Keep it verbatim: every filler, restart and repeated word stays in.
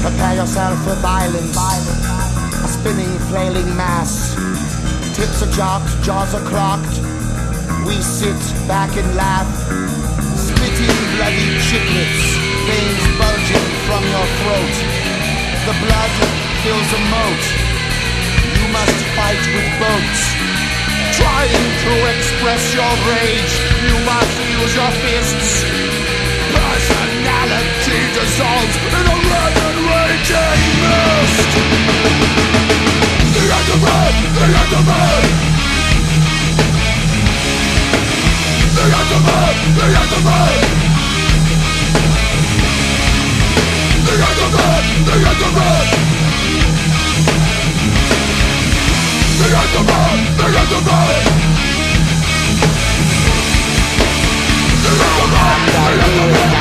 Prepare yourself for violence. A spinning, flailing mass. Tips are jocked, jaws are clocked. We sit back and laugh. Spitting bloody chiclets, veins bulging from your throat. The blood fills a moat. You must fight with boats. Trying to express your rage, you must use your fists. Personality dissolves in a red and raging mist. The end of it, the end of it. The end of it, the end of it. The end of it, the end of it. The end of it, the end of it. The end of it, the end of it.